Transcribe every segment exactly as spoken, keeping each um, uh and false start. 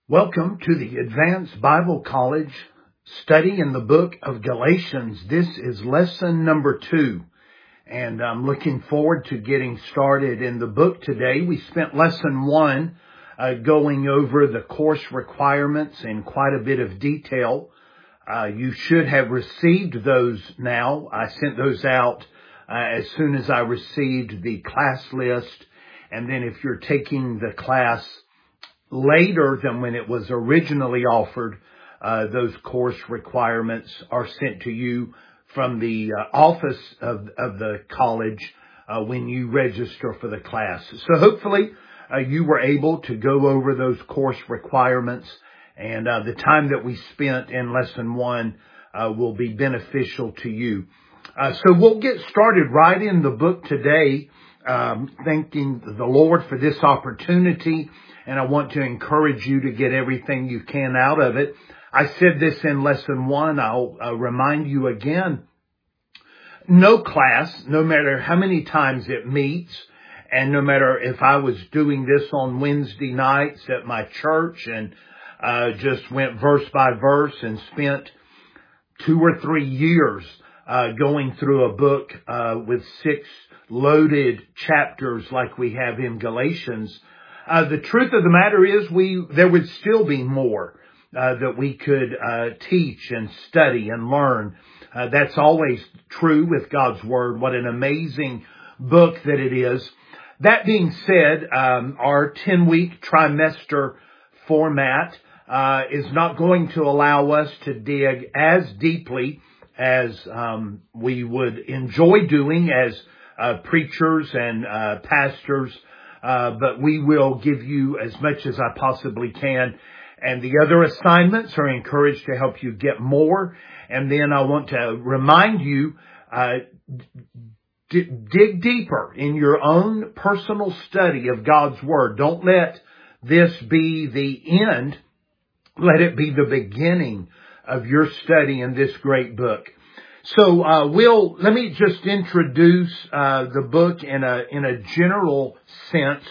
Welcome to the Advanced Bible College study in the book of Galatians. This is lesson number two, and I'm looking forward to getting started in the book today. We spent lesson one uh, going over the course requirements in quite a bit of detail. Uh, you should have received those now. I sent those out uh, as soon as I received the class list, and then if you're taking the class later than when it was originally offered, uh, those course requirements are sent to you from the uh, office of, of the college uh, when you register for the class. So hopefully uh, you were able to go over those course requirements, and uh, the time that we spent in lesson one uh, will be beneficial to you. Uh, so we'll get started right in the book today, um, thanking the Lord for this opportunity. And I want to encourage you to get everything you can out of it. I said this in lesson one. I'll uh, remind you again. No class, no matter how many times it meets, and no matter if I was doing this on Wednesday nights at my church and uh, just went verse by verse and spent two or three years uh, going through a book uh, with six loaded chapters like we have in Galatians. Uh, the truth of the matter is we, there would still be more, uh, that we could, uh, teach and study and learn. Uh, that's always true with God's Word. What an amazing book that it is. That being said, um, our ten-week trimester format, uh, is not going to allow us to dig as deeply as, um, we would enjoy doing as, uh, preachers and, uh, pastors. Uh, but we will give you as much as I possibly can. And the other assignments are encouraged to help you get more. And then I want to remind you, uh, d- dig deeper in your own personal study of God's Word. Don't let this be the end. Let it be the beginning of your study in this great book. So, uh, we'll, let me just introduce, uh, the book in a, in a general sense.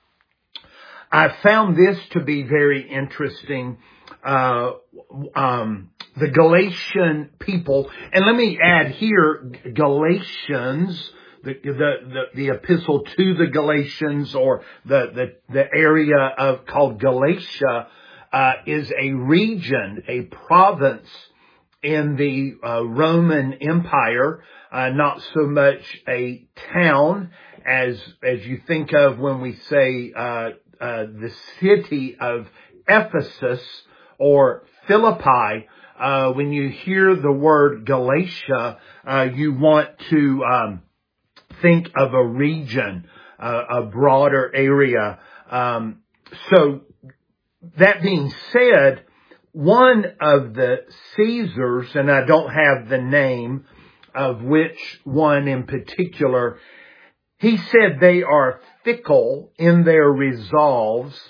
I found this to be very interesting, uh, um, the Galatian people. And let me add here, Galatians, the, the, the, the epistle to the Galatians, or the, the, the area of called Galatia, uh, is a region, a province in the uh, Roman Empire, uh, not so much a town as as you think of when we say uh, uh, the city of Ephesus or Philippi. Uh, when you hear the word Galatia, uh, you want to um, think of a region, uh, a broader area. Um, so that being said, one of the Caesars, and I don't have the name of which one in particular, he said they are fickle in their resolves,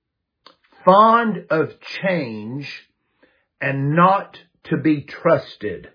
fond of change, and not to be trusted.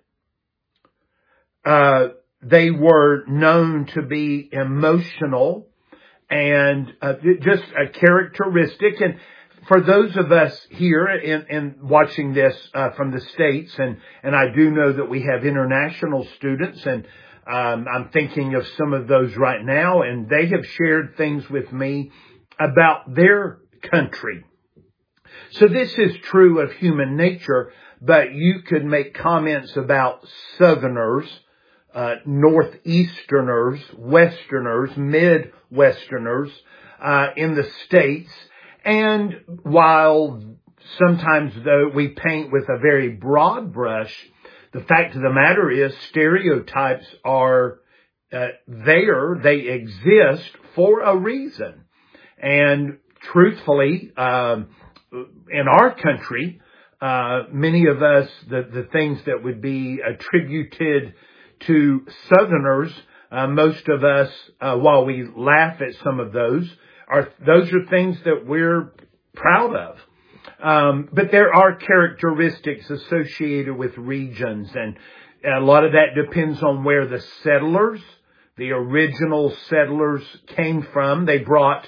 Uh, they were known to be emotional and uh, just a characteristic. And for those of us here in, in watching this uh, from the States, and, and I do know that we have international students, and um, I'm thinking of some of those right now, and they have shared things with me about their country. So this is true of human nature, but you could make comments about Southerners, uh, Northeasterners, Westerners, Midwesterners uh, in the States. And while sometimes though we paint with a very broad brush, the fact of the matter is stereotypes are uh, there. They exist for a reason. And truthfully, um, in our country, uh, many of us, the, the things that would be attributed to Southerners, uh, most of us, uh, while we laugh at some of those, Are, those are things that we're proud of. Um, but there are characteristics associated with regions, and a lot of that depends on where the settlers, the original settlers came from. They brought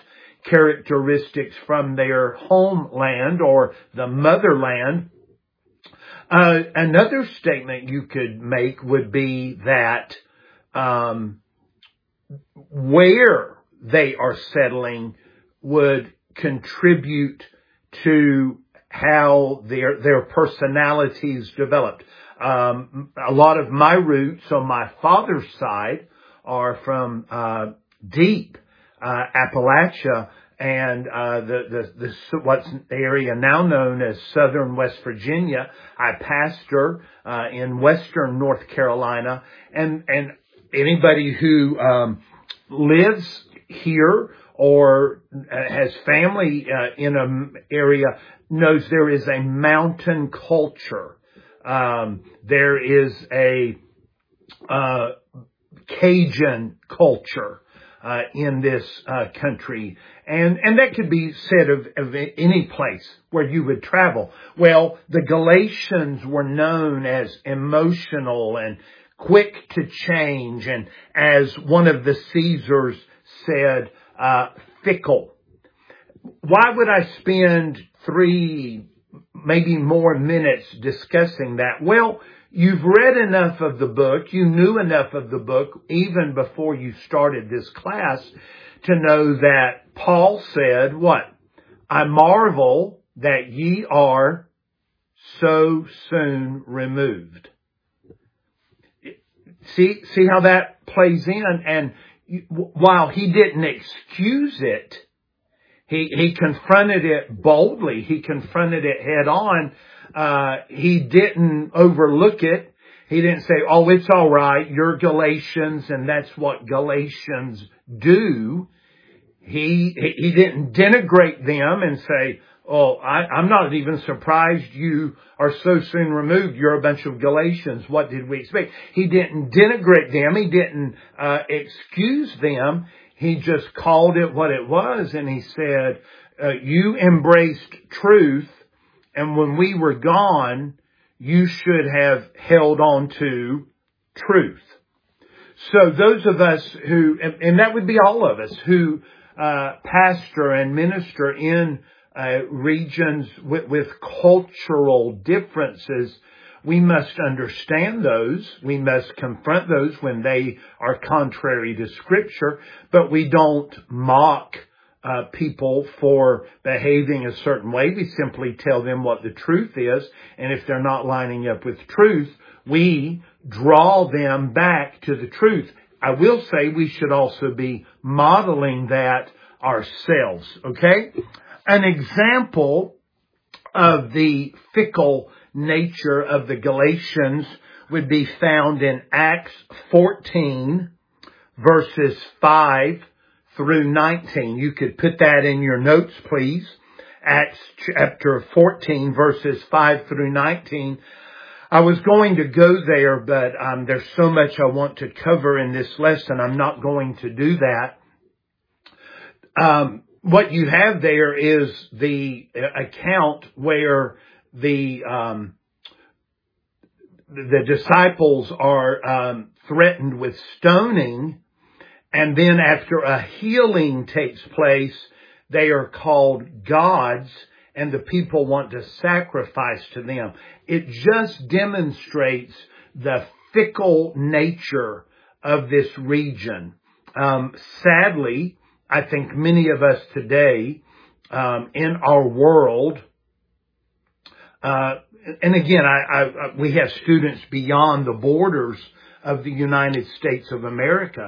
characteristics from their homeland or the motherland. Uh, another statement you could make would be that um, where they are settling would contribute to how their their personalities developed. Um, a lot of my roots on my father's side are from uh, deep uh, Appalachia and uh, the, the the what's the area now known as Southern West Virginia. I pastor uh, in Western North Carolina, and and anybody who um, lives here or has family uh, in an area knows there is a mountain culture. Um, there is a uh, Cajun culture uh, in this uh, country, and and that could be said of, of any place where you would travel. Well, the Galatians were known as emotional and quick to change, and as one of the Caesars said, uh, fickle. Why would I spend three, maybe more minutes discussing that? Well, you've read enough of the book, you knew enough of the book even before you started this class to know that Paul said, what? I marvel that ye are so soon removed. See, see how that plays in? And while he didn't excuse it, he, he confronted it boldly. He confronted it head on. Uh, he didn't overlook it. He didn't say, oh, it's all right. You're Galatians and that's what Galatians do. He, he didn't denigrate them and say, oh, I, I'm not even surprised you are so soon removed. You're a bunch of Galatians. What did we expect? He didn't denigrate them. He didn't uh, excuse them. He just called it what it was. And he said, uh, you embraced truth. And when we were gone, you should have held on to truth. So those of us who, and, and that would be all of us, who uh, pastor and minister in Uh, regions with, with cultural differences, we must understand those. We must confront those when they are contrary to Scripture, but we don't mock uh, people for behaving a certain way. We simply tell them what the truth is, and if they're not lining up with truth, we draw them back to the truth. I will say we should also be modeling that ourselves, okay? An example of the fickle nature of the Galatians would be found in Acts fourteen, verses five through nineteen. You could put that in your notes, please. Acts chapter fourteen, verses five through nineteen. I was going to go there, but um, there's so much I want to cover in this lesson. I'm not going to do that. Um, What you have there is the account where the um, the disciples are um, threatened with stoning, and then after a healing takes place, they are called gods, and the people want to sacrifice to them. It just demonstrates the fickle nature of this region. Um, sadly, I think many of us today um, in our world, uh, and again, I, I, we have students beyond the borders of the United States of America,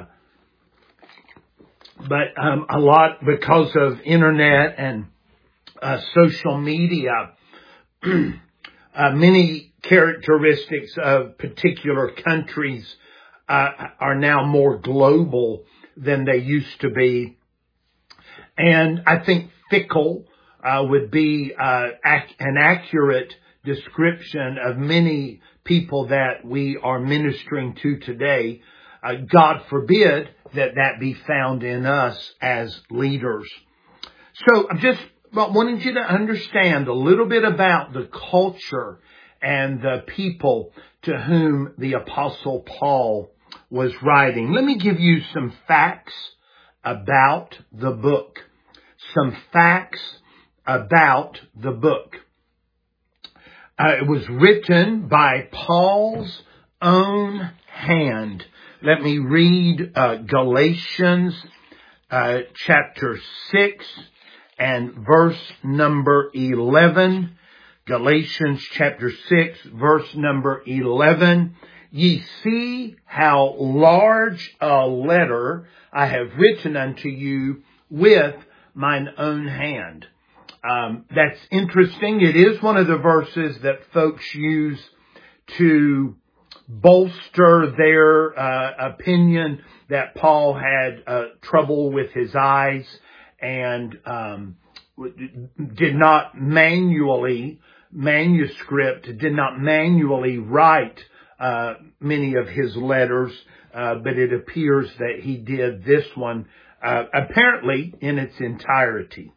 but um, a lot because of internet and uh, social media, uh, many characteristics of particular countries uh, are now more global than they used to be. And I think fickle uh, would be uh, ac- an accurate description of many people that we are ministering to today. Uh, God forbid that that be found in us as leaders. So I'm just wanting you to understand a little bit about the culture and the people to whom the Apostle Paul was writing. Let me give you some facts about the book. some facts about the book. Uh, it was written by Paul's own hand. Let me read uh, Galatians uh, chapter six and verse number eleven. Galatians chapter six, verse number eleven. Ye see how large a letter I have written unto you with mine own hand. Um, that's interesting. It is one of the verses that folks use to bolster their uh, opinion that Paul had uh, trouble with his eyes and um, did not manually, manuscript, did not manually write uh, many of his letters, uh, but it appears that he did this one uh, apparently in its entirety.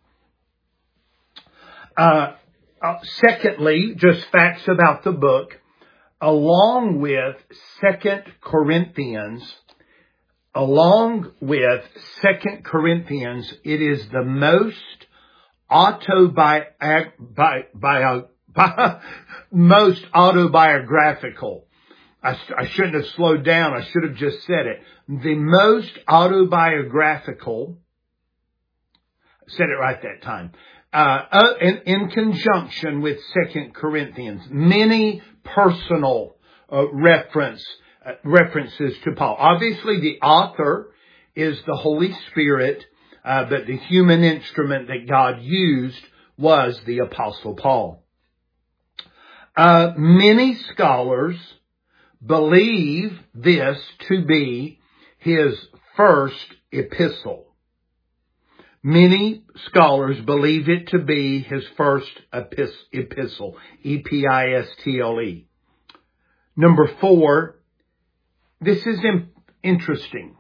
Uh, uh, secondly, just facts about the book, along with Second Corinthians, along with Second Corinthians, it is the most autobi- bi- bio- bi- most autobiographical. I, I shouldn't have slowed down. I should have just said it. The most autobiographical, said it right that time. Uh, uh, in, in conjunction with Second Corinthians, many personal uh, reference uh, references to Paul. Obviously, the author is the Holy Spirit, uh, but the human instrument that God used was the Apostle Paul. Uh, many scholars believe this to be his first epistle. Many scholars believe it to be his first epistle, E P I S T L E. Number four, this is interesting.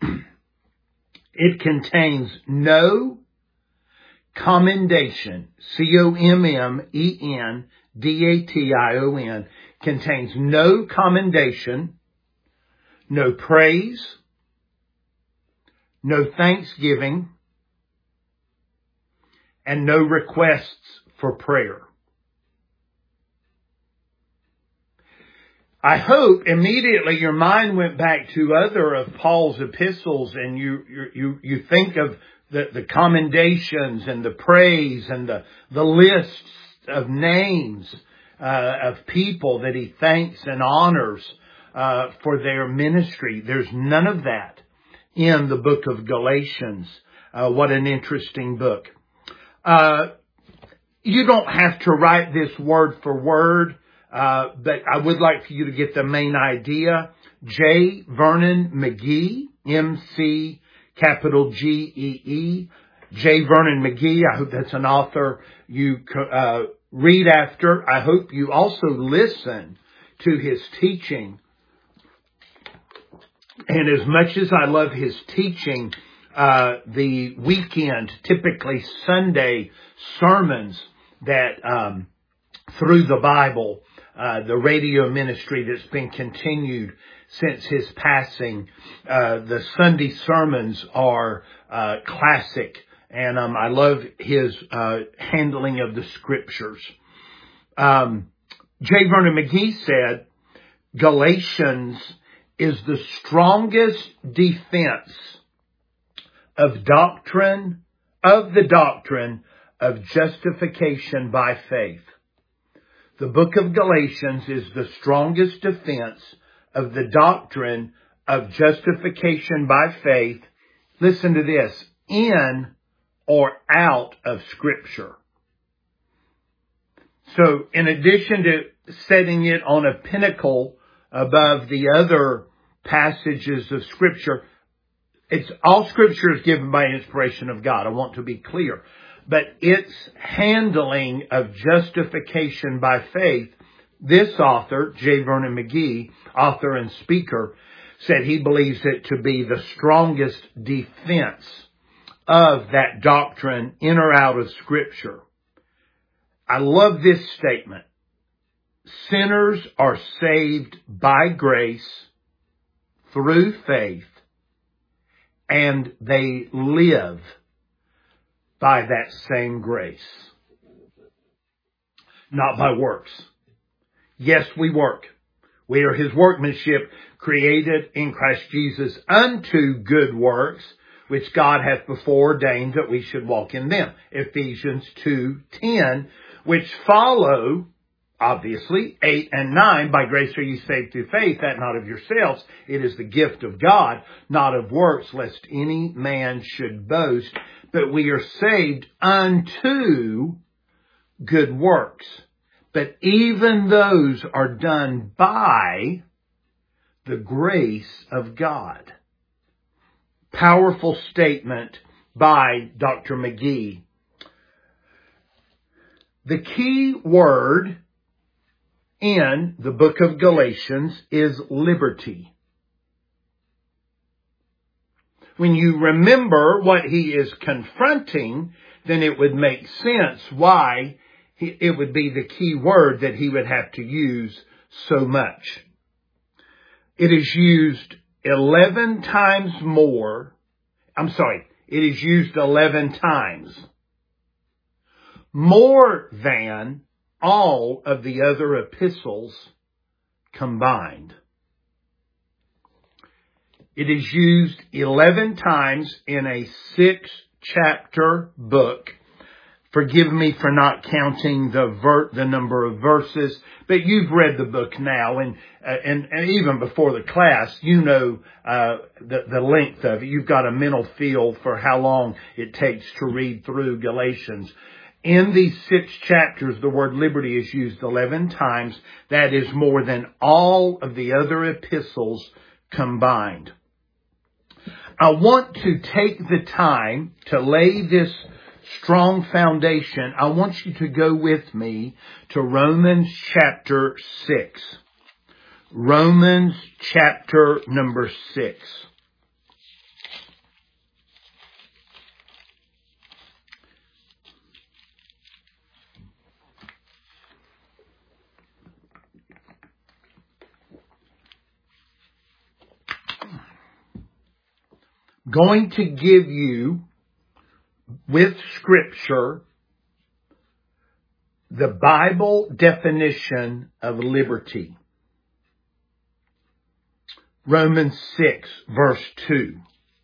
It contains no commendation, C O M M E N D A T I O N, contains no commendation, no praise, no thanksgiving, and no requests for prayer. I hope immediately your mind went back to other of Paul's epistles and you, you, you think of the, the commendations and the praise and the, the lists of names, uh, of people that he thanks and honors, uh, for their ministry. There's none of that in the book of Galatians. Uh, what an interesting book. Uh, you don't have to write this word for word, uh, but I would like for you to get the main idea. J. Vernon McGee, M C capital G E E. J. Vernon McGee, I hope that's an author you uh, read after. I hope you also listen to his teaching. And as much as I love his teaching, Uh, the weekend, typically Sunday sermons that, um, through the Bible, uh, the radio ministry that's been continued since his passing, uh, the Sunday sermons are, uh, classic. And, um, I love his, uh, handling of the scriptures. Um, J. Vernon McGee said, Galatians is the strongest defense of doctrine, of the doctrine of justification by faith. The book of Galatians is the strongest defense of the doctrine of justification by faith. Listen to this, in or out of Scripture. So in addition to setting it on a pinnacle above the other passages of Scripture, It's all Scripture is given by inspiration of God. I want to be clear. But its handling of justification by faith, this author, J. Vernon McGee, author and speaker, said he believes it to be the strongest defense of that doctrine in or out of Scripture. I love this statement. Sinners are saved by grace through faith, and they live by that same grace. Not by works. Yes, we work. We are His workmanship, created in Christ Jesus unto good works, which God hath before ordained that we should walk in them. Ephesians two ten, which follow, obviously, eight and nine, by grace are ye saved through faith, that not of yourselves. It is the gift of God, not of works, lest any man should boast. But we are saved unto good works. But even those are done by the grace of God. Powerful statement by Doctor McGee. The key word in the book of Galatians is liberty. When you remember what he is confronting, then it would make sense why it would be the key word that he would have to use so much. It is used eleven times more. I'm sorry, it is used eleven times. More than all of the other epistles combined. It is used eleven times in a six chapter book. Forgive me for not counting the ver- the number of verses, but you've read the book now, and uh, and, and even before the class, you know uh, the the length of it. You've got a mental feel for how long it takes to read through Galatians. In these six chapters, the word liberty is used eleven times. That is more than all of the other epistles combined. I want to take the time to lay this strong foundation. I want you to go with me to Romans chapter six. Romans chapter number six. Going to give you, with Scripture, the Bible definition of liberty. Romans six, verse two.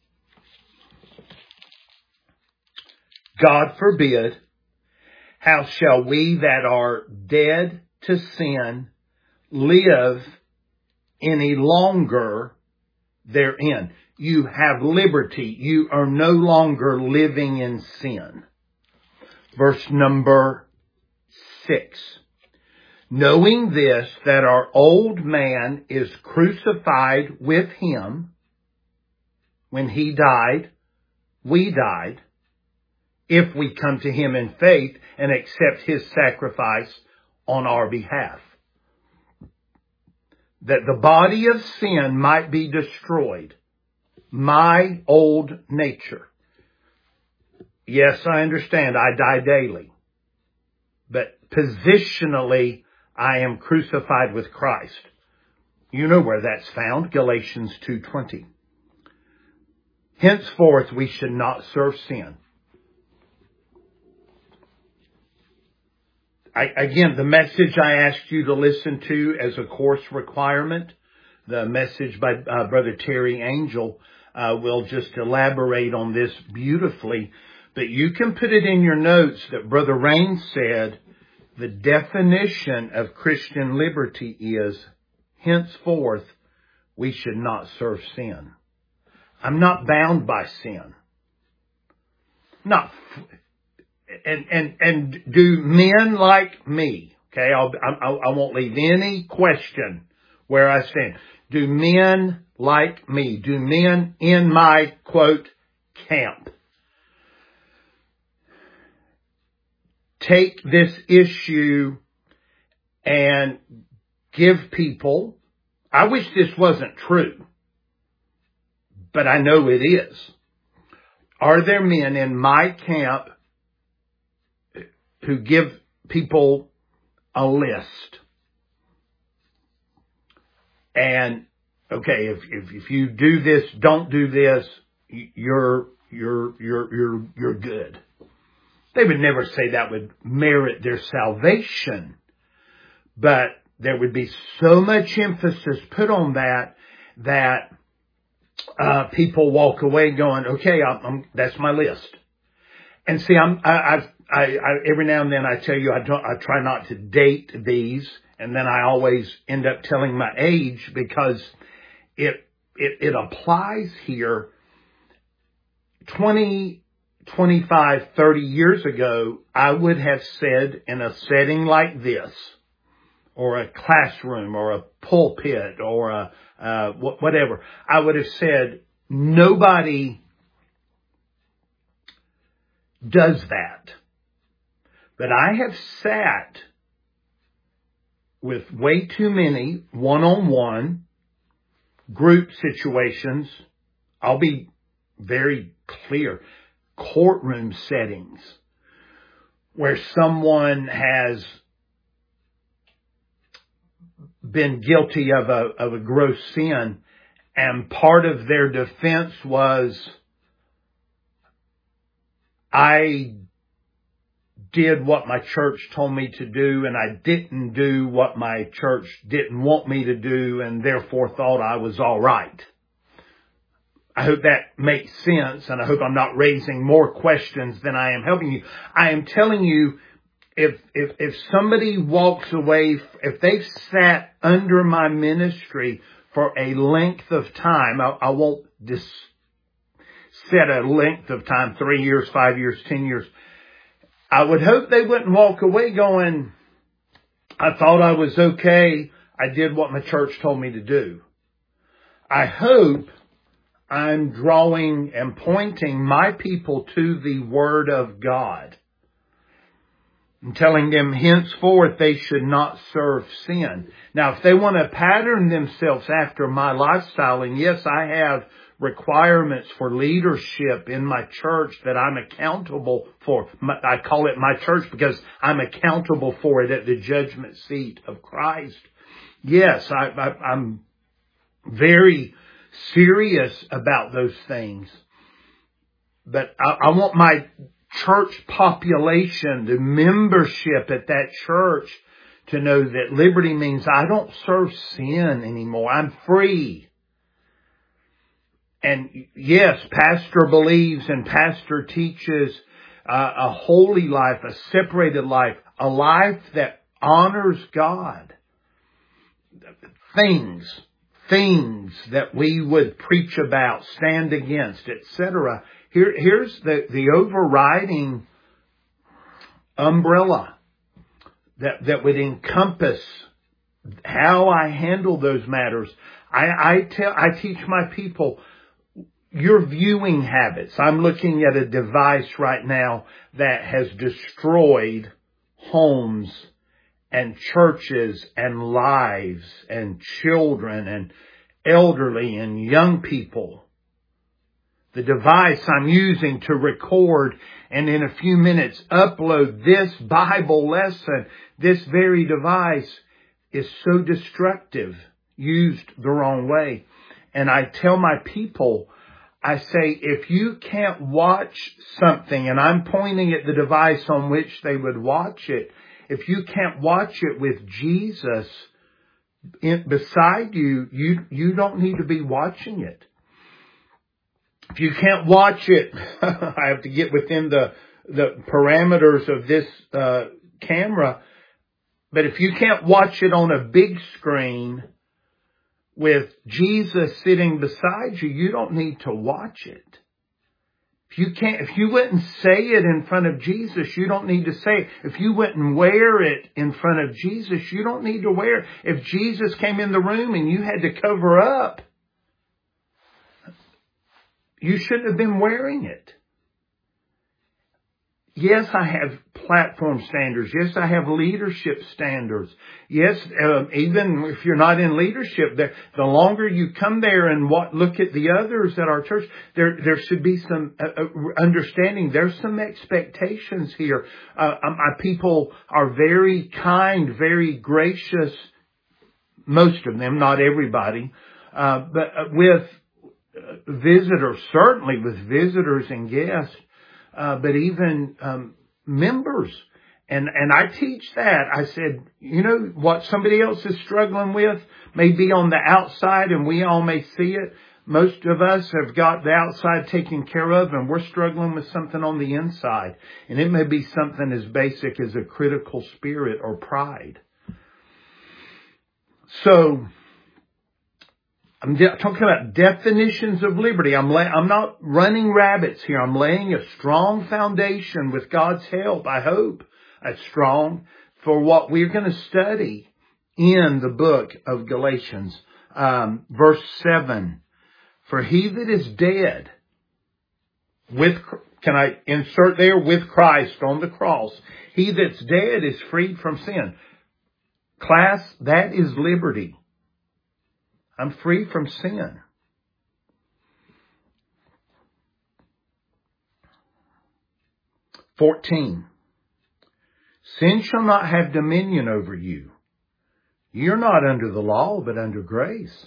God forbid, how shall we that are dead to sin live any longer therein? You have liberty. You are no longer living in sin. Verse number six. Knowing this, that our old man is crucified with him. When he died, we died. If we come to him in faith and accept his sacrifice on our behalf. That the body of sin might be destroyed. My old nature. Yes, I understand. I die daily. But positionally, I am crucified with Christ. You know where that's found. Galatians two twenty. Henceforth, we should not serve sin. I, again, the message I asked you to listen to as a course requirement, the message by uh, Brother Terry Angel, Uh, will just elaborate on this beautifully. But you can put it in your notes that Brother Rain said the definition of Christian liberty is, henceforth, we should not serve sin. I'm not bound by sin. Not, and, and, and do men like me, okay, I'll, I, I won't leave any question where I stand. Do men like me, do men in my, quote, camp, take this issue and give people, I wish this wasn't true, but I know it is. Are there men in my camp who give people a list? And, okay, if, if, if you do this, don't do this, you're, you're, you're, you're, you're good. They would never say that would merit their salvation, but there would be so much emphasis put on that that uh, people walk away going, "Okay, I'm, I'm, that's my list." And see, I'm, I, I've, I, I, every now and then I tell you I don't, I try not to date these, and then I always end up telling my age because it it, it applies here. twenty, twenty-five, thirty years ago, I would have said in a setting like this, or a classroom, or a pulpit, or a uh, whatever, I would have said nobody does that. But I have sat with way too many one-on-one group situations. I'll be very clear. Courtroom settings where someone has been guilty of a, of a gross sin, and part of their defense was, I did what my church told me to do, and I didn't do what my church didn't want me to do, and therefore thought I was all right. I hope that makes sense, and I hope I'm not raising more questions than I am helping you. I am telling you, if if if somebody walks away, if they've sat under my ministry for a length of time, I, I won't dis, set a length of time, three years, five years, ten years. I would hope they wouldn't walk away going, I thought I was okay. I did what my church told me to do. I hope I'm drawing and pointing my people to the Word of God and telling them henceforth they should not serve sin. Now, if they want to pattern themselves after my lifestyle, and yes, I have requirements for leadership in my church that I'm accountable for. I call it my church because I'm accountable for it at the judgment seat of Christ. Yes, I, I, I'm very serious about those things. But I, I want my church population, the membership at that church, to know that liberty means I don't serve sin anymore. I'm free. And yes, pastor believes and pastor teaches uh, a holy life, a separated life, a life that honors God. Things, things that we would preach about, stand against, et cetera. Here, here's the, the overriding umbrella that, that would encompass how I handle those matters. I, I tell, I teach my people, your viewing habits. I'm looking at a device right now that has destroyed homes and churches and lives and children and elderly and young people. The device I'm using to record and in a few minutes upload this Bible lesson, this very device is so destructive, used the wrong way. And I tell my people, I say, if you can't watch something, and I'm pointing at the device on which they would watch it, if you can't watch it with Jesus in, beside you, you, you don't need to be watching it. If you can't watch it, I have to get within the, the parameters of this uh, camera, but if you can't watch it on a big screen with Jesus sitting beside you, you don't need to watch it. If you can't, if you wouldn't say it in front of Jesus, you don't need to say it. If you wouldn't wear it in front of Jesus, you don't need to wear it. If Jesus came in the room and you had to cover up, you shouldn't have been wearing it. Yes, I have platform standards. Yes, I have leadership standards. Yes, uh, even if you're not in leadership, the, the longer you come there and what, look at the others at our church, there there should be some uh, understanding. There's some expectations here. Uh, my people are very kind, very gracious, most of them, not everybody, uh, but with visitors, certainly with visitors and guests. Uh, but even um, members. And, and I teach that. I said, you know, what somebody else is struggling with may be on the outside and we all may see it. Most of us have got the outside taken care of and we're struggling with something on the inside. And it may be something as basic as a critical spirit or pride. So, I'm de- talking about definitions of liberty. I'm la- I'm not running rabbits here. I'm laying a strong foundation with God's help. I hope it's strong for what we're going to study in the book of Galatians. Um, verse seven. For he that is dead with, can I insert there, with Christ on the cross, he that's dead is freed from sin. Class, that is liberty. I'm free from sin. fourteen. Sin shall not have dominion over you. You're not under the law, but under grace.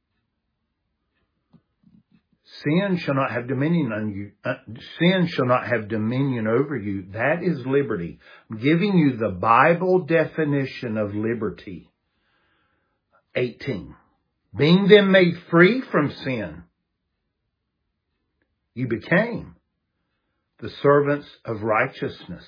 Sin shall not have dominion on you. Uh, sin shall not have dominion over you. That is liberty. I'm giving you the Bible definition of liberty. eighteen. Being then made free from sin, you became the servants of righteousness.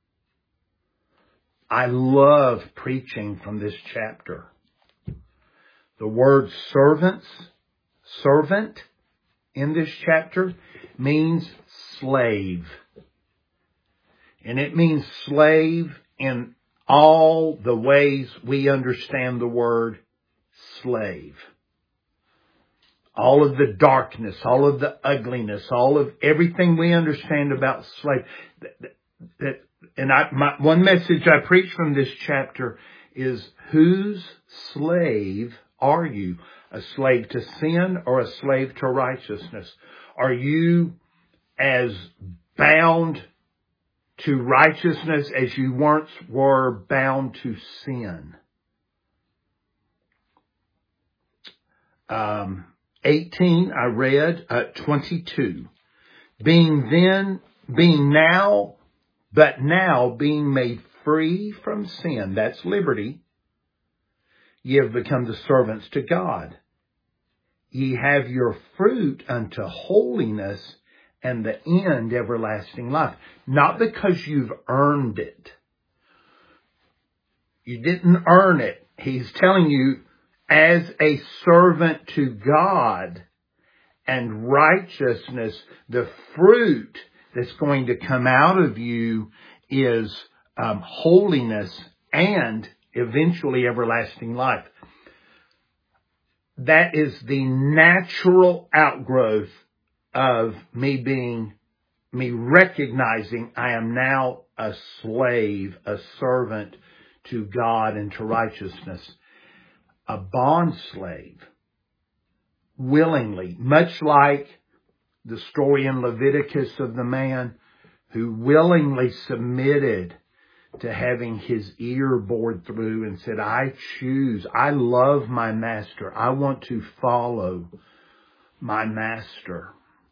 I love preaching from this chapter. The word servants, servant in this chapter means slave. And it means slave in all the ways we understand the word slave. All of the darkness, all of the ugliness, all of everything we understand about slave. That, that, and I, my, one message I preach from this chapter is, whose slave are you? A slave to sin or a slave to righteousness? Are you as bound to righteousness as you once were bound to sin? Um, eighteen, I read, uh, twenty-two. Being then, being now, but now being made free from sin, that's liberty, ye have become the servants to God. Ye have your fruit unto holiness, and the end everlasting life. Not because you've earned it. You didn't earn it. He's telling you, as a servant to God and righteousness, the fruit that's going to come out of you is um, holiness and eventually everlasting life. That is the natural outgrowth of me being, me recognizing I am now a slave, a servant to God and to righteousness. A bond slave, willingly, much like the story in Leviticus of the man who willingly submitted to having his ear bored through and said, I choose, I love my master. I want to follow my master.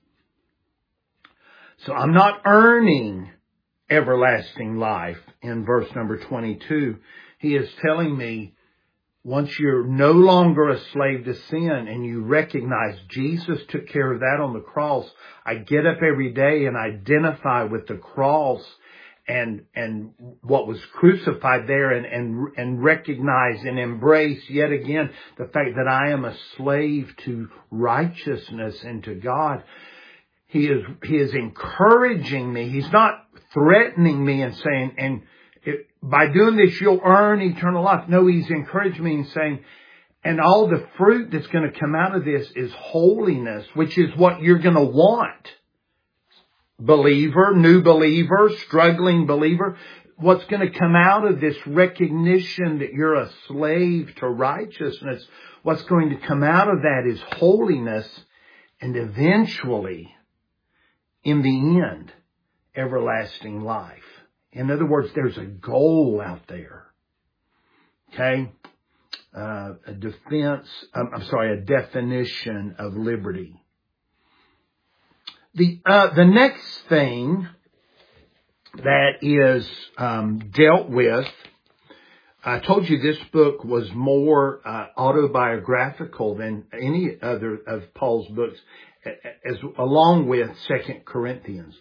So I'm not earning everlasting life in verse number twenty-two. He is telling me, once you're no longer a slave to sin and you recognize Jesus took care of that on the cross, I get up every day and identify with the cross and and what was crucified there, and, and, and recognize and embrace yet again the fact that I am a slave to righteousness and to God. He is, he is encouraging me. He's not threatening me and saying, and It, by doing this, you'll earn eternal life. No, he's encouraged me and saying, and all the fruit that's going to come out of this is holiness, which is what you're going to want. Believer, new believer, struggling believer. What's going to come out of this recognition that you're a slave to righteousness, what's going to come out of that is holiness, and eventually, in the end, everlasting life. In other words, there's a goal out there. Okay? Uh, a defense, um, I'm sorry, a definition of liberty. The, uh, the next thing that is um, dealt with. I told you this book was more uh, autobiographical than any other of Paul's books, as along with Second Corinthians.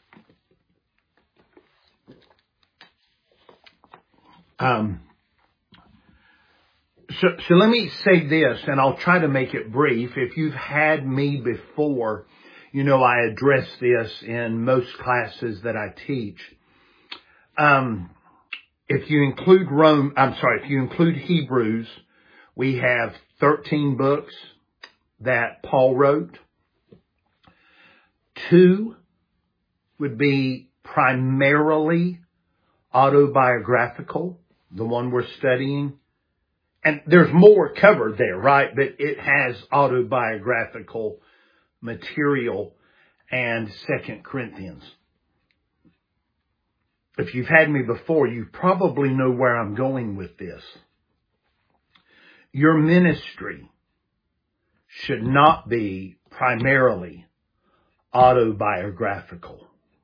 Um, so, so let me say this, and I'll try to make it brief. If you've had me before, you know I address this in most classes that I teach. Um, if you include Rome, I'm sorry, if you include Hebrews, we have thirteen books that Paul wrote. Two would be primarily autobiographical, the one we're studying. And there's more covered there, right? But it has autobiographical material and Second Corinthians. If you've had me before, you probably know where I'm going with this. Your ministry should not be primarily autobiographical.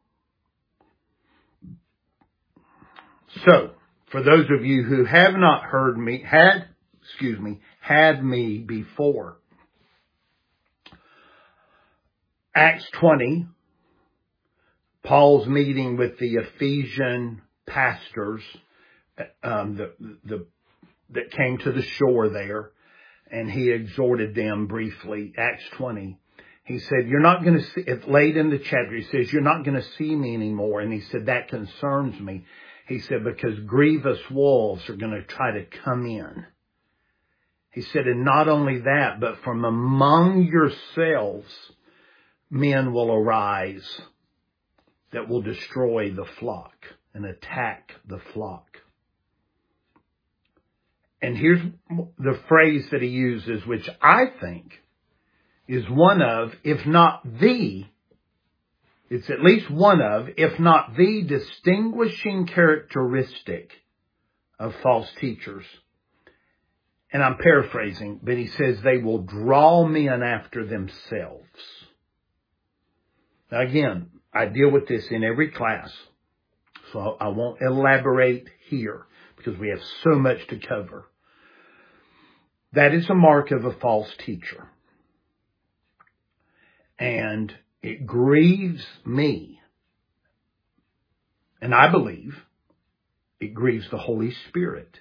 So, for those of you who have not heard me, had, excuse me, had me before, Acts twenty, Paul's meeting with the Ephesian pastors, um, the, the, that came to the shore there, and he exhorted them briefly. Acts twenty. He said, you're not going to see, it's late in the chapter, he says, you're not going to see me anymore. And he said, that concerns me. He said, because grievous wolves are going to try to come in. He said, and not only that, but from among yourselves, men will arise that will destroy the flock and attack the flock. And here's the phrase that he uses, which I think is one of, if not the, it's at least one of, if not the distinguishing characteristic of false teachers. And I'm paraphrasing, but he says they will draw men after themselves. Now again, I deal with this in every class, so I won't elaborate here because we have so much to cover. That is a mark of a false teacher. And it grieves me, and I believe it grieves the Holy Spirit.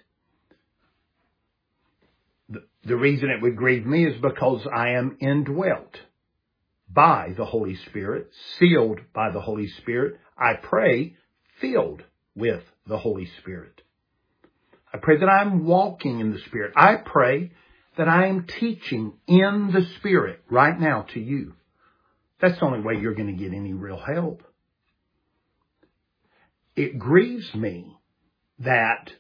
The, the reason it would grieve me is because I am indwelt by the Holy Spirit, sealed by the Holy Spirit. I pray filled with the Holy Spirit. I pray that I'm walking in the Spirit. I pray that I am teaching in the Spirit right now to you. That's the only way you're going to get any real help. It grieves me that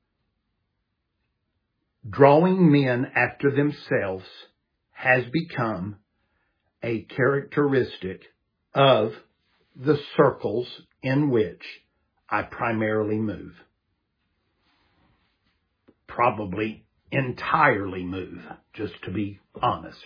drawing men after themselves has become a characteristic of the circles in which I primarily move. Probably entirely move, just to be honest.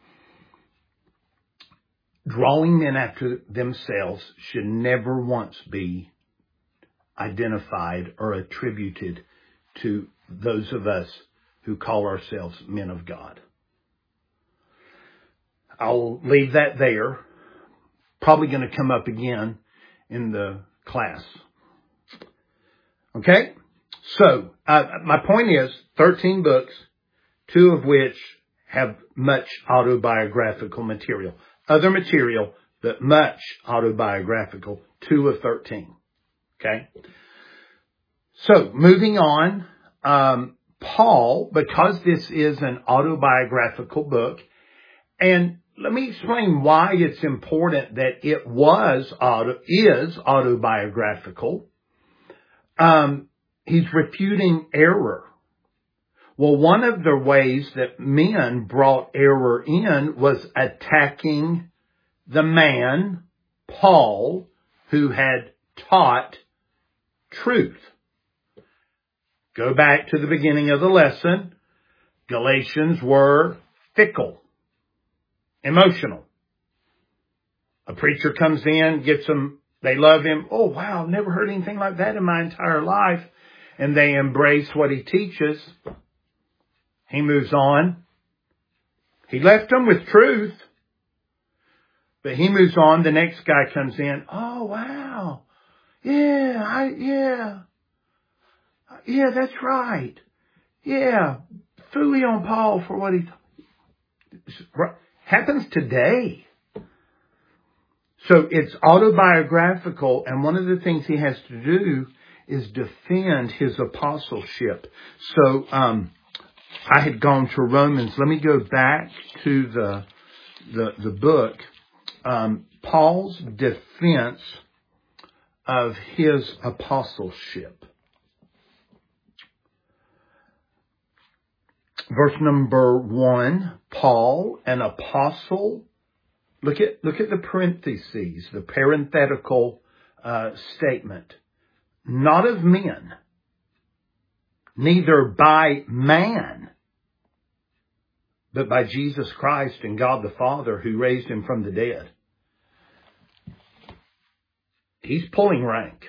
Drawing men after themselves should never once be identified or attributed to those of us who call ourselves men of God. I'll leave that there. Probably going to come up again in the class. Okay? So, uh, my point is thirteen books, two of which have much autobiographical material. Other material, but much autobiographical, two of thirteen. Okay? So, moving on, um, Paul, because this is an autobiographical book, and let me explain why it's important that it was, auto, is autobiographical. Um, he's refuting error. Well, one of the ways that men brought error in was attacking the man, Paul, who had taught truth. Go back to the beginning of the lesson. Galatians were fickle, emotional. A preacher comes in, gets them They love him. Oh, wow, I've never heard anything like that in my entire life. And they embrace what he teaches. He moves on. He left them with truth. But he moves on. The next guy comes in. Oh, wow. Yeah, I, yeah. Yeah, that's right. Yeah. Fully on Paul for what he happens today. So it's autobiographical, and one of the things he has to do is defend his apostleship. So um, I had gone to Romans. Let me go back to the the, the book. Um, Paul's defense of his apostleship. Verse number one, Paul, an apostle. Look at, look at the parentheses, the parenthetical uh, statement. Not of men, neither by man, but by Jesus Christ and God the Father who raised him from the dead. He's pulling rank.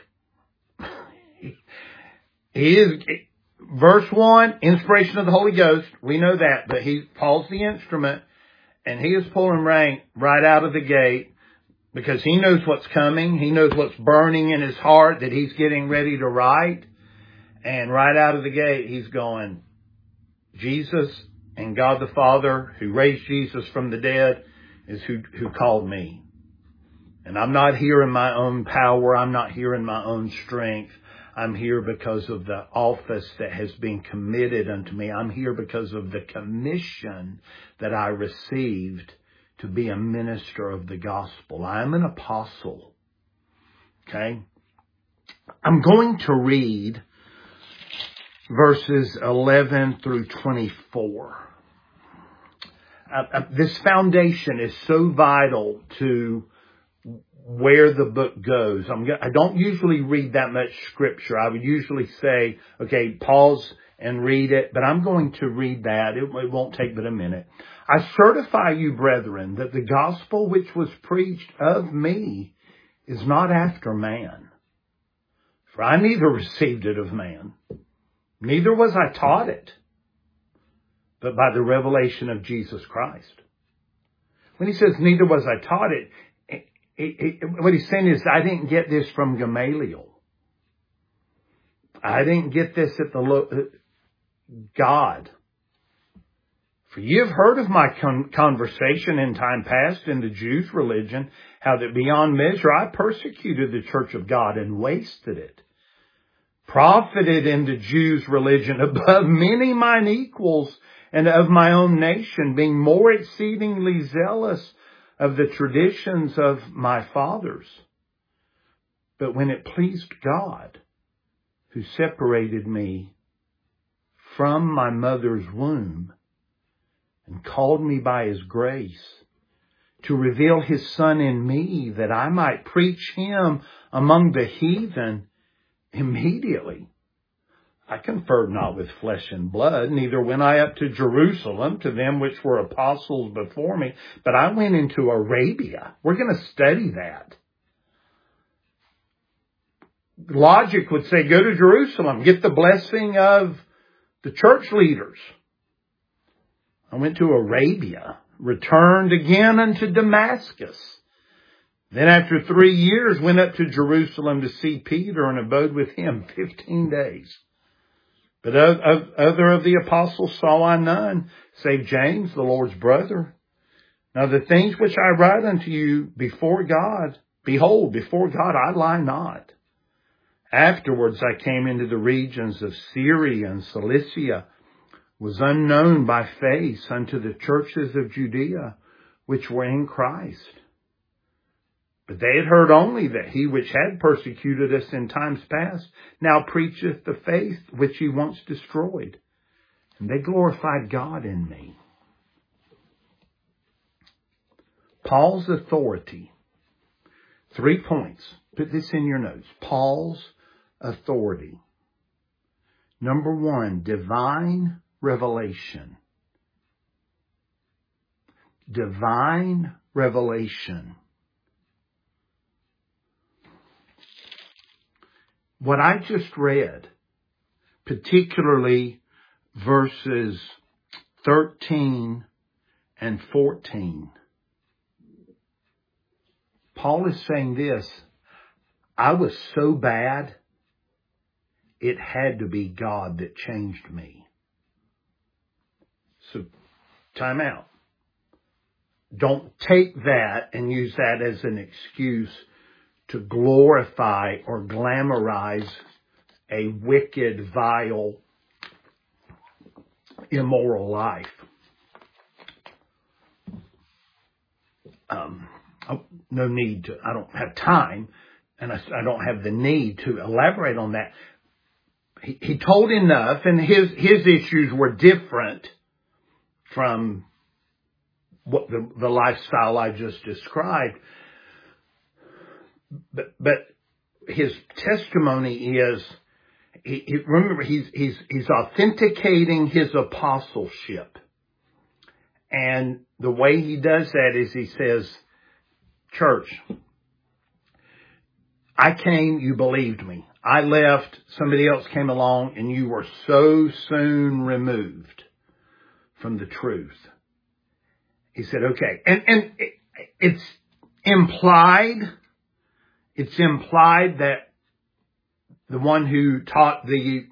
He is, verse one, inspiration of the Holy Ghost. We know that, but he, Paul's the instrument, and he is pulling rank right out of the gate because he knows what's coming. He knows what's burning in his heart that he's getting ready to write. And right out of the gate, he's going, Jesus and God the Father who raised Jesus from the dead is who, who called me. And I'm not here in my own power. I'm not here in my own strength. I'm here because of the office that has been committed unto me. I'm here because of the commission that I received to be a minister of the gospel. I'm an apostle. Okay? I'm going to read verses eleven through twenty-four. Uh, uh, this foundation is so vital to where the book goes. I'm go- I don't usually read that much scripture. I would usually say, okay, pause and read it, but I'm going to read that. It, it won't take but a minute. I certify you, brethren, that the gospel which was preached of me is not after man. For I neither received it of man, neither was I taught it, but by the revelation of Jesus Christ. When he says, neither was I taught it, It, it, what he's saying is, I didn't get this from Gamaliel. I didn't get this at the lo- God. For you have heard of my con- conversation in time past in the Jews' religion, how that beyond measure I persecuted the church of God and wasted it. Profited in the Jews' religion above many mine equals and of my own nation, being more exceedingly zealous of the traditions of my fathers. But when it pleased God, who separated me from my mother's womb and called me by his grace to reveal his Son in me, that I might preach him among the heathen, immediately I conferred not with flesh and blood, neither went I up to Jerusalem to them which were apostles before me, but I went into Arabia. We're going to study that. Logic would say, go to Jerusalem, get the blessing of the church leaders. I went to Arabia, returned again unto Damascus. Then after three years went up to Jerusalem to see Peter and abode with him fifteen days. But of, of other of the apostles saw I none, save James, the Lord's brother. Now the things which I write unto you before God, behold, before God I lie not. Afterwards I came into the regions of Syria and Cilicia, was unknown by face unto the churches of Judea, which were in Christ. But they had heard only that he which had persecuted us in times past now preacheth the faith which he once destroyed. And they glorified God in me. Paul's authority. Three points. Put this in your notes. Paul's authority. Number one, divine revelation. Divine revelation. what I just read, particularly verses thirteen and fourteen, Paul is saying this: I was so bad, it had to be God that changed me. So, time out. Don't take that and use that as an excuse to glorify or glamorize a wicked, vile, immoral life. Um, no need to, I don't have time, and I, I don't have the need to elaborate on that. He, he told enough, and his, his issues were different from what the, the lifestyle I just described. But, but his testimony is, he, he, remember, he's, he's, he's authenticating his apostleship. And the way he does that is he says, church, I came, you believed me. I left, somebody else came along, and you were so soon removed from the truth. He said, okay. And, and it, it's implied, it's implied that the one who taught the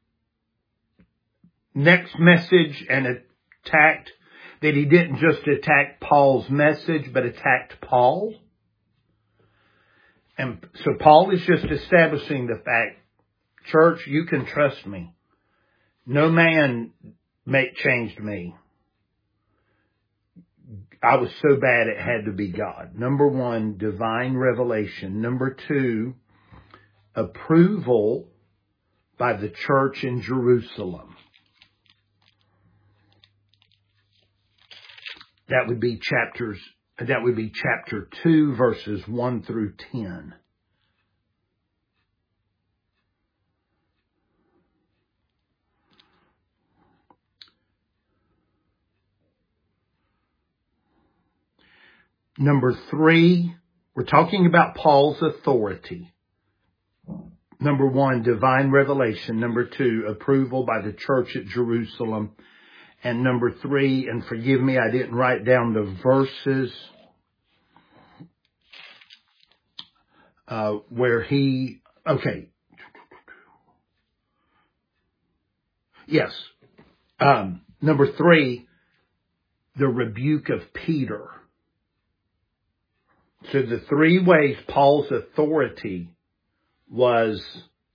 next message and attacked, that he didn't just attack Paul's message, but attacked Paul. And so Paul is just establishing the fact, church, you can trust me. No man make changed me. I was so bad it had to be God. Number one, divine revelation. Number two, approval by the church in Jerusalem. That would be chapters, that would be chapter two, verses one through ten. Number three, we're talking about Paul's authority. Number one, divine revelation. Number two, approval by the church at Jerusalem. And number three, and forgive me, I didn't write down the verses uh, where he, okay. Yes. Um, number three, the rebuke of Peter. So the three ways Paul's authority was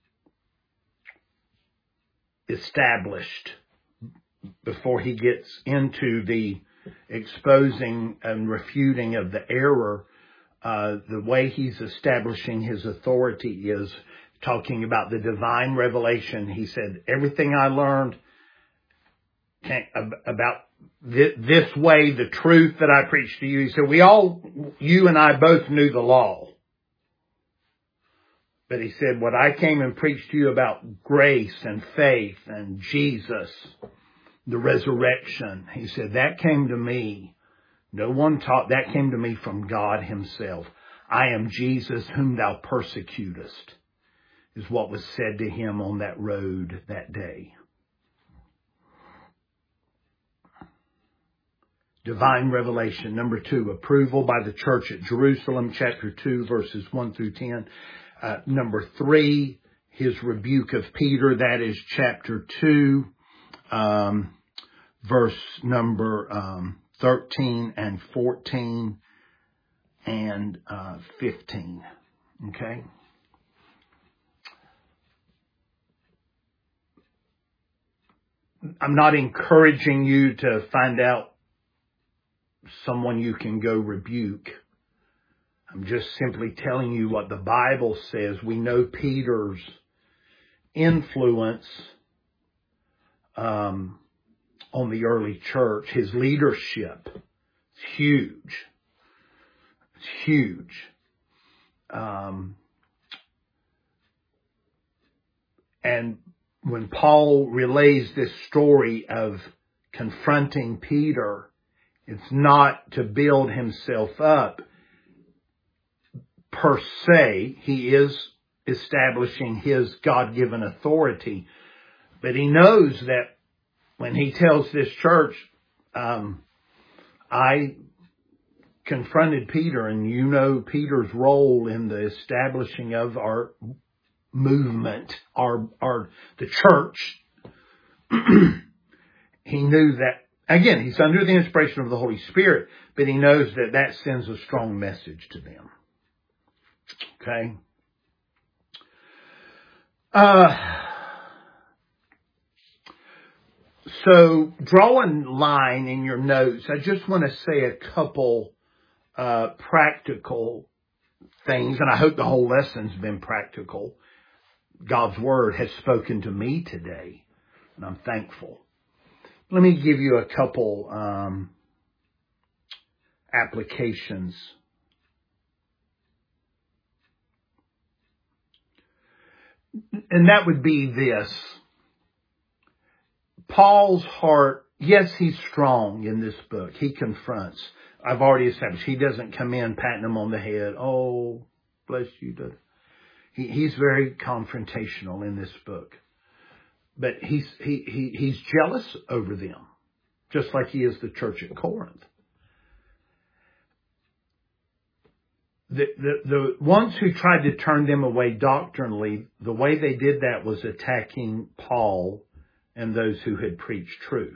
established before he gets into the exposing and refuting of the error. Uh, the way he's establishing his authority is talking about the divine revelation. He said, everything I learned about this way, the truth that I preached to you. He said, we all, you and I both knew the law. But he said, what I came and preached to you about grace and faith and Jesus, the resurrection, he said, that came to me. No one taught, that came to me from God himself. I am Jesus whom thou persecutest, is what was said to him on that road that day. Divine revelation. Number two, approval by the church at Jerusalem, chapter two, verses one through ten. Uh, number three, his rebuke of Peter, that is chapter two, um, verse number um, thirteen and fourteen and uh, fifteen. Okay? I'm not encouraging you to find out someone you can go rebuke. I'm just simply telling you what the Bible says. We know Peter's influence um, on the early church, his leadership. It's huge. It's huge. Um, and when Paul relays this story of confronting Peter, it's not to build himself up per se. He is establishing his God-given authority. But he knows that when he tells this church, um, I confronted Peter, and you know Peter's role in the establishing of our movement, our, our, the church. He knew that, again, he's under the inspiration of the Holy Spirit, but he knows that that sends a strong message to them. Okay? Uh, so draw a line in your notes. I just want to say a couple uh, practical things, and I hope the whole lesson's been practical. God's Word has spoken to me today, and I'm thankful. Let me give you a couple um, applications. And that would be this. Paul's heart, yes, he's strong in this book. He confronts. I've already established he doesn't come in patting them on the head. Oh, bless you. He, he's very confrontational in this book. But he's, he, he, he's jealous over them, just like he is the church at Corinth. The, the, the ones who tried to turn them away doctrinally, the way they did that was attacking Paul and those who had preached truth.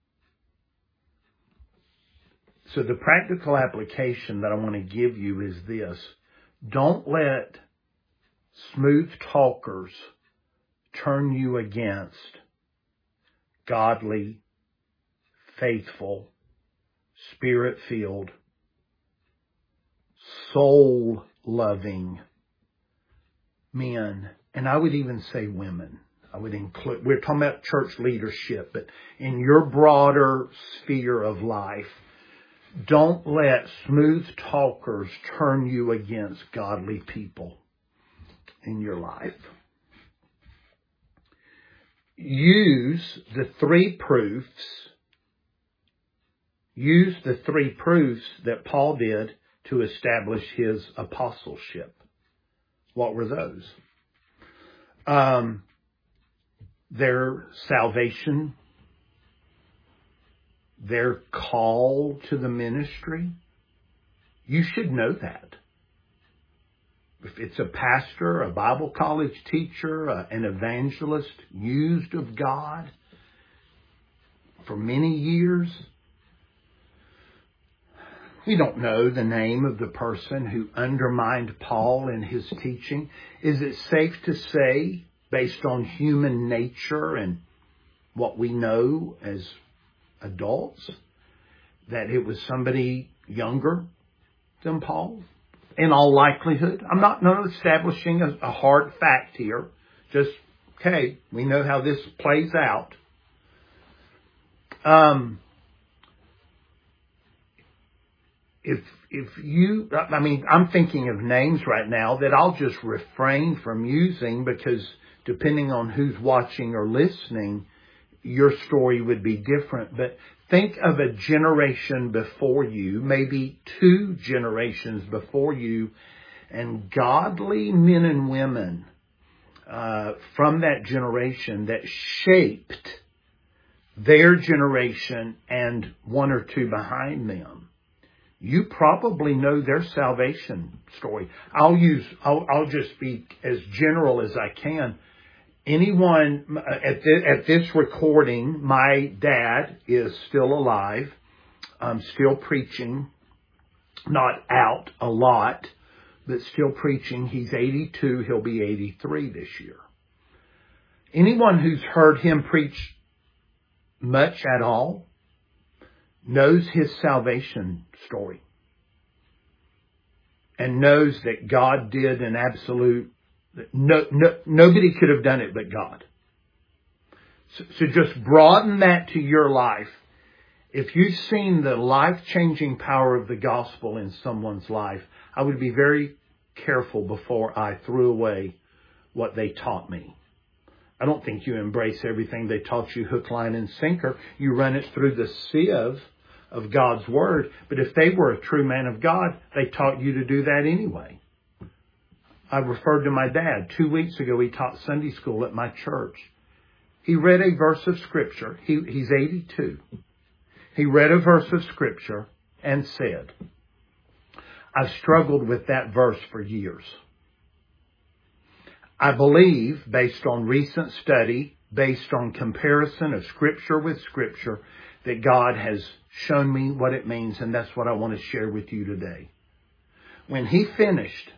So the practical application that I want to give you is this. Don't let smooth talkers turn you against godly, faithful, spirit-filled, soul-loving men, and I would even say women. I would include, we're talking about church leadership, but in your broader sphere of life, don't let smooth talkers turn you against godly people in your life. Use the three proofs, use the three proofs that Paul did to establish his apostleship. What were those? Um, their salvation, their call to the ministry. You should know that. If it's a pastor, a Bible college teacher, uh, an evangelist used of God for many years, we don't know the name of the person who undermined Paul in his teaching. Is it safe to say, based on human nature and what we know as adults, that it was somebody younger than Paul? In all likelihood. I'm not, not establishing a, a hard fact here. Just, okay, we know how this plays out. Um, if, if you, I mean, I'm thinking of names right now that I'll just refrain from using because depending on who's watching or listening, your story would be different. But think of a generation before you, maybe two generations before you, and godly men and women uh, from that generation that shaped their generation and one or two behind them. You probably know their salvation story. I'll use, I'll, I'll just be as general as I can. Anyone at this, at this recording, my dad is still alive. I'm still preaching, not out a lot, but still preaching. He's eighty-two. He'll be eighty-three this year. Anyone who's heard him preach much at all knows his salvation story and knows that God did an absolute No, no, nobody could have done it but God. So, so just broaden that to your life. If you've seen the life-changing power of the gospel in someone's life, I would be very careful before I threw away what they taught me. I don't think you embrace everything they taught you hook, line, and sinker. You run it through the sieve of God's Word. But if they were a true man of God, they taught you to do that anyway. I referred to my dad. Two weeks ago, he taught Sunday school at my church. He read a verse of Scripture. He, he's eighty-two. He read a verse of Scripture and said, I've struggled with that verse for years. I believe, based on recent study, based on comparison of Scripture with Scripture, that God has shown me what it means, and that's what I want to share with you today. When he finished,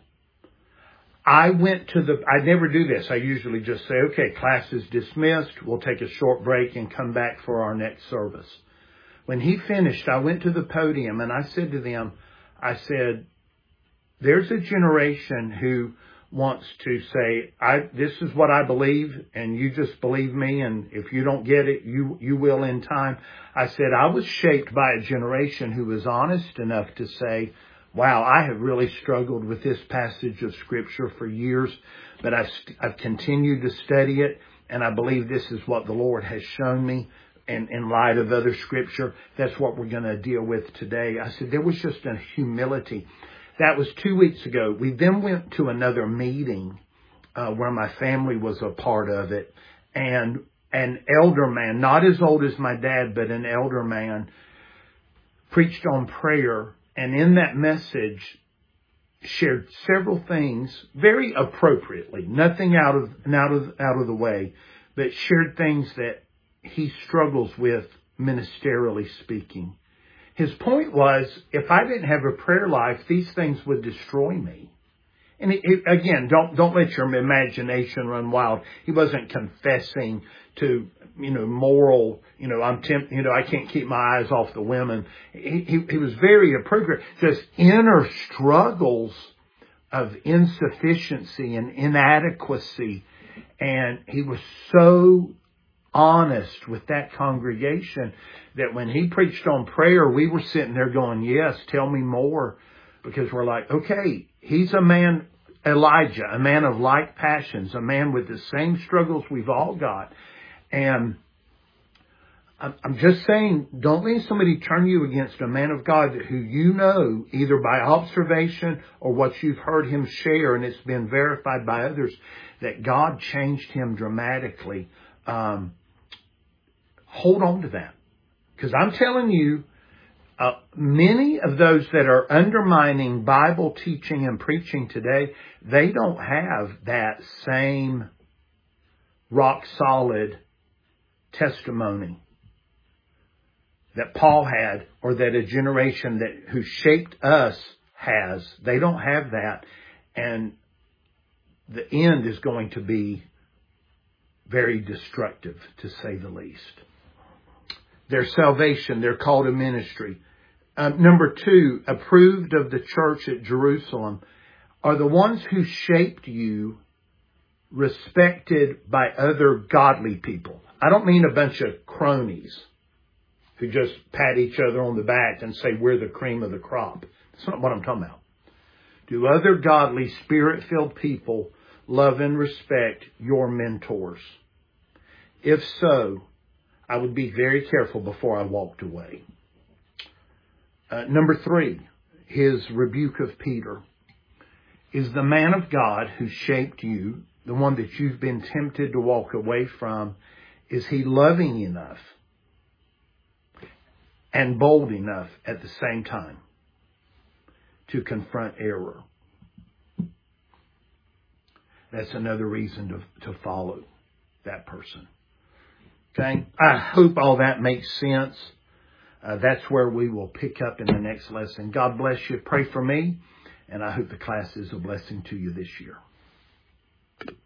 I went to the, I never do this. I usually just say, okay, class is dismissed. We'll take a short break and come back for our next service. When he finished, I went to the podium and I said to them, I said, there's a generation who wants to say, I, this is what I believe, and you just believe me, and if you don't get it, you, you will in time. I said, I was shaped by a generation who was honest enough to say, wow, I have really struggled with this passage of Scripture for years, but I've, I've continued to study it, and I believe this is what the Lord has shown me. And in light of other Scripture, that's what we're going to deal with today. I said, there was just a humility. That was two weeks ago. We then went to another meeting uh, where my family was a part of it. And an elder man, not as old as my dad, but an elder man, preached on prayer. And in that message, shared several things very appropriately, nothing out of out of out of the way, but shared things that he struggles with ministerially speaking. His point was, if I didn't have a prayer life, these things would destroy me. And it, it, again, don't don't let your imagination run wild. He wasn't confessing to, you know, moral, you know, I'm temp, you know, I can't keep my eyes off the women. He, he, he was very appropriate. Just inner struggles of insufficiency and inadequacy. And he was so honest with that congregation that when he preached on prayer, we were sitting there going, yes, tell me more. Because we're like, okay, he's a man, Elijah, a man of like passions, a man with the same struggles we've all got. And I'm just saying, don't let somebody turn you against a man of God who you know, either by observation or what you've heard him share, and it's been verified by others, that God changed him dramatically. Um, hold on to that. Because I'm telling you, uh, many of those that are undermining Bible teaching and preaching today, they don't have that same rock solid testimony that Paul had, or that a generation that who shaped us has. They don't have that. And the end is going to be very destructive, to say the least. Their salvation, their call to ministry. Um, number two, approved of the church at Jerusalem, are the ones who shaped you respected by other godly people. I don't mean a bunch of cronies who just pat each other on the back and say we're the cream of the crop. That's not what I'm talking about. Do other godly, spirit-filled people love and respect your mentors? If so, I would be very careful before I walked away. Uh, number three, his rebuke of Peter. Is the man of God who shaped you, the one that you've been tempted to walk away from, is he loving enough and bold enough at the same time to confront error? That's another reason to, to follow that person. Okay? I hope all that makes sense. Uh, that's where we will pick up in the next lesson. God bless you. Pray for me. And I hope the class is a blessing to you this year.